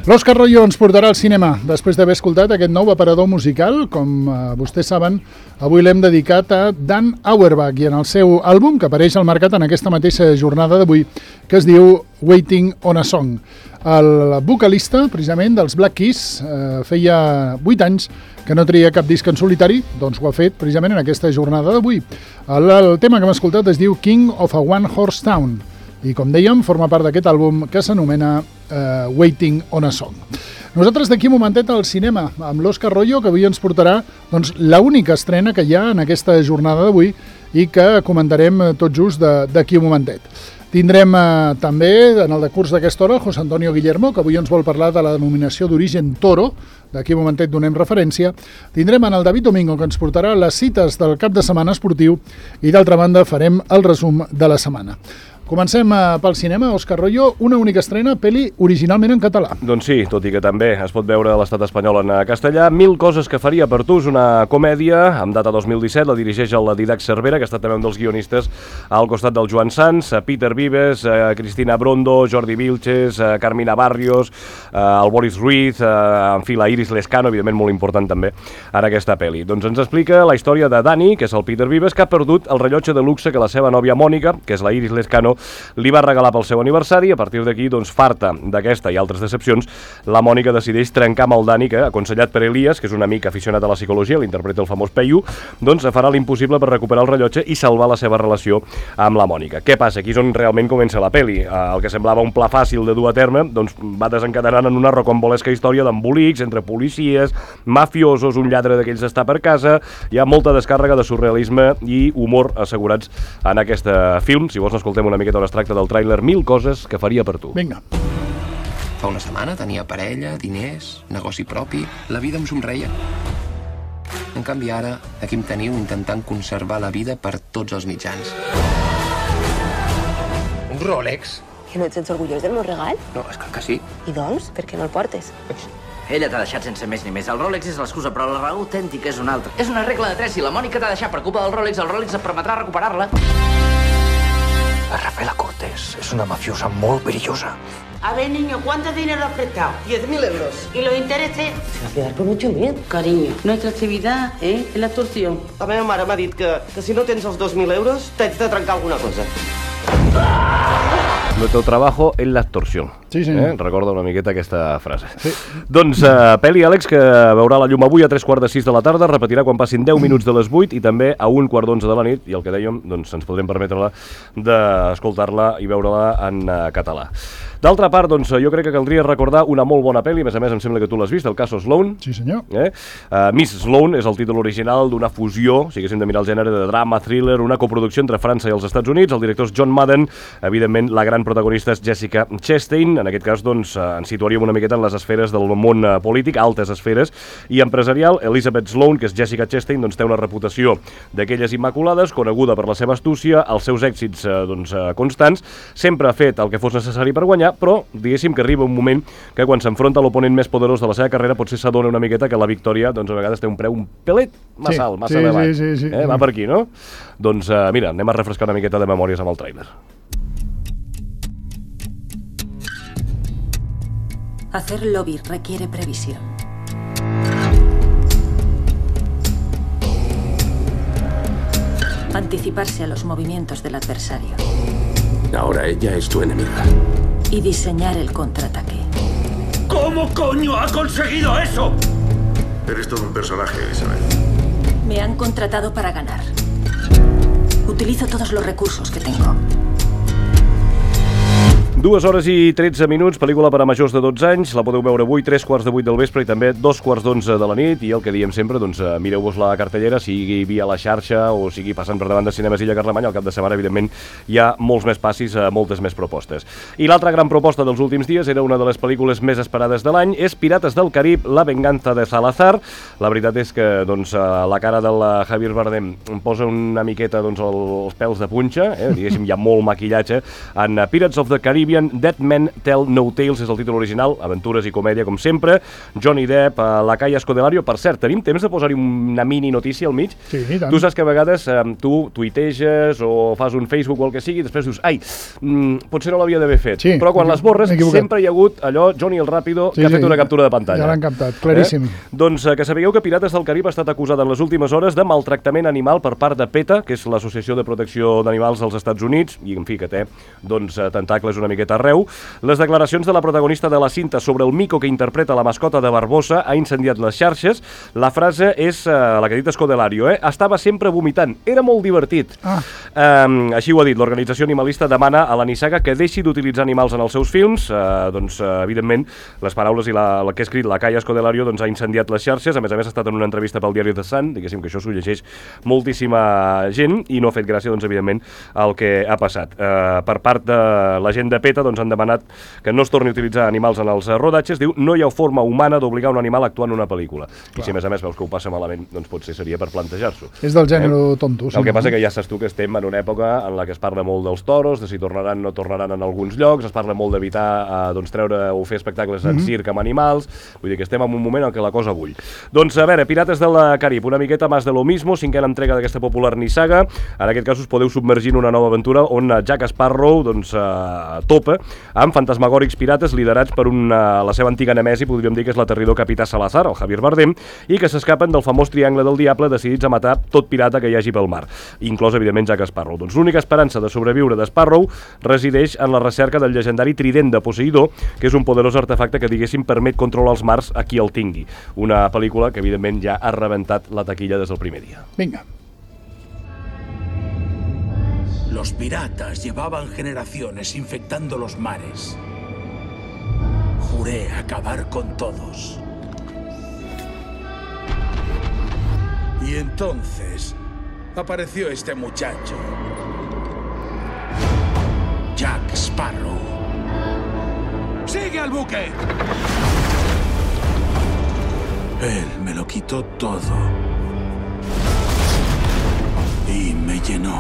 L'Òscar Royo ens portarà al cinema després d'haver escoltat aquest nou aparador musical. Com vostès saben, avui l'hem dedicat a Dan Auerbach i en el seu àlbum, que apareix al mercat en aquesta mateixa jornada d'avui, que es diu Waiting on a Song. El vocalista, precisament, dels Black Keys, feia 8 anys que no tria cap disc en solitari, doncs ho ha fet precisament en aquesta jornada d'avui. El tema que hem escoltat es diu King of a One Horse Town i, com dèiem, forma part d'aquest àlbum que s'anomena Waiting on a Song. Nosaltres d'aquí un momentet al cinema amb l'Òscar Royo, que avui ens portarà doncs, l'única estrena que hi ha en aquesta jornada d'avui i que comentarem tot just d'aquí un momentet. Tindrem també, en el decurs d'aquesta hora, el José Antonio Guillermo, que avui ens vol parlar de la denominació d'origen Toro. D'aquí un momentet donem referència. Tindrem en el David Domingo, que ens portarà les cites del cap de setmana esportiu i, d'altra banda, farem el resum de la setmana. Comencem pel cinema. Òscar Royo, una única estrena, pel·li originalment en català. Doncs sí, tot i que també es pot veure a l'estat espanyol en castellà. 1000 coses que faria per tu és una comèdia amb data 2017, la dirigeix el Didac Cervera, que ha estat també un dels guionistes al costat del Joan Sans, Peter Vives, Cristina Brondo, Jordi Vilches, Carmina Barrios, el Boris Ruiz, en fi, la Iris Lescano, evidentment molt important també en aquesta pel·li. Doncs ens explica la història de Dani, que és el Peter Vives, que ha perdut el rellotge de luxe que la seva nòvia Mònica, que és la Iris Lescano, li va regalar pel seu aniversari. A partir d'aquí, doncs, farta d'aquesta i altres decepcions, la Mònica decideix trencar amb el Dani, que, aconsellat per Elias, que és un amic aficionat a la psicologia, l'interpreta el famós Peyu, doncs farà l'impossible per recuperar el rellotge i salvar la seva relació amb la Mònica. Què passa? Aquí és on realment comença la pel·li. El que semblava un pla fàcil de dur a terme, doncs va desencadenant en una rocambolesca història d'embolics entre policies, mafiosos, un lladre d'aquells d'estar per casa. Hi ha molta descàrrega de surrealisme i humor assegurats en aquest film. Si vols, n'escoltem una miqueta on es tracta del tràiler 1000 coses que faria per tu. Vinga. Fa una setmana tenia parella, diners, negoci propi, la vida em somreia. En canvi ara, aquí em teniu intentant conservar la vida per tots els mitjans. Un Rolex? Que no ets orgullós del meu regal? No, és que sí. I doncs, per què no el portes? Ella t'ha deixat sense més ni més. El Rolex és l'excusa, però la raó autèntica és una altra. És una regla de 3. Si la Mònica t'ha deixat per culpa del Rolex, el Rolex et permetrà recuperar-la. La Rafaela Cortés es una mafiosa muy brillosa. A ver, niño, ¿cuánto dinero has prestado? 10.000 euros. ¿Y los intereses? Se va a quedar por 8.000. Cariño, nuestra actividad es la extorsión. La meva mare m'ha dit que si no tens els 2.000 euros t'haig de trencar alguna cosa. Nuestro trabajo es la extorsión. Sí, senyor. Recorda una miqueta aquesta frase. Sí. Doncs pel·li, Àlex, que veurà la llum avui a 3:45 de la tarda, repetirà quan passin 10 minuts de les 8 i també a 1:45 de la nit, i el que dèiem, doncs ens podrem permetre d'escoltar-la i veure-la en català. D'altra part, doncs, jo crec que caldria recordar una molt bona pel·li, a més em sembla que tu l'has vist, el Caso Sloan. Sí, senyor. Miss Sloan és el títol original d'una fusió, si haguéssim de mirar el gènere de drama, thriller, una coproducció entre França i els Estats Units. El director és John Madden, evidentment la gran protagonista és Jessica Chastain. En aquest cas, doncs, ens situaríem una miqueta en les esferes del món polític, altes esferes, i empresarial. Elizabeth Sloan, que és Jessica Chastain, doncs, té una reputació d'aquelles immaculades, coneguda per la seva astúcia, els seus èxits constants, sempre ha fet el que fos necessari per guanyar, però diguéssim que arriba un moment que quan s'enfronta a l'oponent més poderós de la seva carrera potser s'adona una miqueta que la victòria doncs a vegades té un preu un pelet massa alt, massa elevat. Sí. Va per aquí, no? Doncs mira, anem a refrescar una miqueta de memòries amb el tràiler. Hacer lobby requiere previsión. Anticiparse a los movimientos del adversario. Ahora ella es tu enemiga. Y diseñar el contraataque. ¿Cómo coño ha conseguido eso? Eres todo un personaje, Elizabeth. Me han contratado para ganar. Utilizo todos los recursos que tengo. 2 hores i 13 minuts, pel·lícula per a majors de 12 anys, la podeu veure avui 3:15 del vespre i també 2:11 de la nit, i el que diem sempre, doncs mireu-vos la cartellera, sigui via la xarxa o sigui passant per davant de Cinemes Illa Carlemany. Al cap de setmana, evidentment, hi ha molts més passis, moltes més propostes. I l'altra gran proposta dels últims dies era una de les pel·lícules més esperades de l'any, és Pirates del Carib, La venganza de Salazar. La veritat és que doncs, la cara del Javier Bardem em posa una miqueta doncs, els pèls de punxa, diguéssim, hi ha molt maquillatge. En Pirates of the Caribbean Million Dead Men Tell No Tales és el títol original, aventures i comèdia com sempre. Johnny Depp, la Caia Scodelario. Per cert, tenim temps de posar-hi una mini notícia al mig? Sí, i tant. Tu saps que a vegades tu tuiteges o fas un Facebook o el que sigui i després dius, potser no l'havia d'haver fet. Sí, però quan les borres sempre hi ha hagut allò, Johnny el Ràpido, que ha fet una captura de pantalla. Ja l'han captat, claríssim. Doncs que sapigueu que Pirates del Carib ha estat acusada en les últimes hores de maltractament animal per part de PETA, que és l'Associació de Protecció d'Animals dels Estats Units, i en fi, que té tentacles una miqueta arreu. Les declaracions de la protagonista de la cinta sobre el mico que interpreta la mascota de Barbosa ha incendiat les xarxes. La frase és la que ha dit Scodelario, estava sempre vomitant, era molt divertit. Així ho ha dit. L'organització animalista demana a la Nissaga que deixi d'utilitzar animals en els seus films. Evidentment, les paraules i la que ha escrit la Caia Scodelario ha incendiat les xarxes. A més, ha estat en una entrevista pel diari The Sun, diguéssim que això s'ho llegeix moltíssima gent i no ha fet gràcia, evidentment, el que ha passat. Per part de la gent de PETA han demanat que no es torni a utilitzar animals en els rodatges. Diu, no hi ha forma humana d'obligar un animal a actuar en una pel·lícula. I si a més veus que ho passa malament, doncs potser seria per plantejar-s'ho. És del gènere tonto. El que passa que ja saps tu que estem en una època en la que es parla molt dels toros, de si tornaran o no tornaran en alguns llocs, es parla molt d'evitar treure o fer espectacles en circ amb animals, vull dir que estem en un moment en què la cosa bull. Doncs a veure, Pirates del Carib, una miqueta més de lo mismo, cinquena entrega d'aquesta popular nissaga. En aquest cas us podeu submergir en una nova aventura on Jack Sparrow topa amb fantasmagòrics pirates liderats per la seva antiga nemesi, podríem dir que és l'aterridor capità Salazar, el Javier Bardem, i que s'escapen del famós triangle del diable decidits a matar tot pirata que hi hagi pel mar, inclòs, evidentment, Jack Sparrow. Doncs l'única esperança de sobreviure de Sparrow resideix en la recerca del llegendari trident de Poseidó, que és un poderós artefacte que, diguéssim, permet controlar els mars a qui el tingui. Una pel·lícula que, evidentment, ja ha rebentat la taquilla des del primer dia. Vinga. Los piratas llevaban generaciones infectando los mares. Juré acabar con todos. Y entonces apareció este muchacho, Jack Sparrow. ¡Sigue al buque! Él me lo quitó todo y me llenó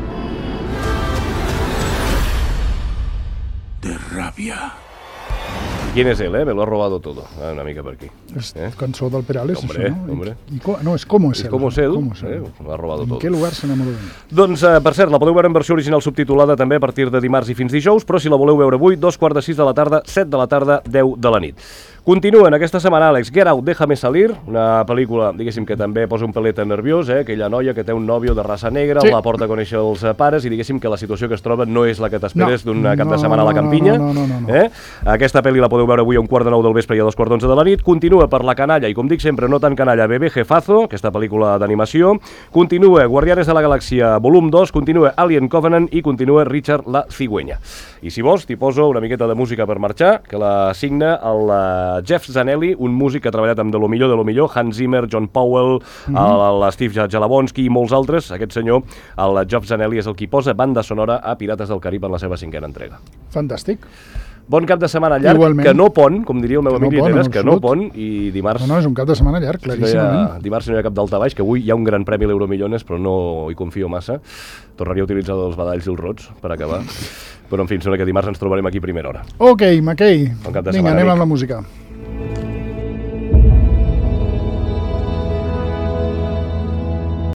de rabia. ¿Quién es él, Me lo ha robado todo. Una mica per aquí. És cançó del Perales, hombre, això, no? Hombre. No, és com és él. Com és él? Lo ha robado todo. En què lugar s'enamoró de mi? Doncs, per cert, la podeu veure en versió original subtitulada també a partir de dimarts i fins dijous, però si la voleu veure avui, 2:45 de la tarda, 7 de la tarda, 10 de la nit. Continuen aquesta setmana, Àlex, Get Out, Déjame Salir, una pel·lícula, diguéssim, que també posa un peleta nerviós, aquella noia que té un nòvio de raça negra, la porta a conèixer els pares i diguéssim que la situació que es troba no és la que t'esperes d'un cap de setmana a la campinya. No. Aquesta pel·li la podeu veure avui a 8:45 del vespre i a 2:11 de la nit. Continua per la canalla, i com dic sempre, no tan canalla, Bebé Jefazo, aquesta pel·lícula d'animació. Continua Guardianes de la Galàxia, volum 2, continua Alien Covenant i continua Richard la Cigüeña. I si vols, t'hi poso una miqueta de música per marxar, que la signa el Jeff Zanelli, un músic que ha treballat amb de lo millor, Hans Zimmer, John Powell, el Steve Jalabonsky i molts altres. Aquest senyor, el Jeff Zanelli, és el qui posa banda sonora a Pirates del Carib en la seva 5ª entrega. Fantàstic. Bon cap de setmana llarg, igualment. Que no pont, com diria el meu amic Lliteres, que no pont, i dimarts... No, és un cap de setmana llarg, claríssimament. Dimarts no hi ha cap daltabaix, que avui hi ha un gran premi a l'Euromillones, però no hi confio massa. Tornaria a utilitzar els badalls i els rots per acabar. Però, en fi, em sembla que dimarts ens trobarem aquí a primera hora. Ok, McKay. Bon cap de Vinga, setmana, anem amic. amb la música.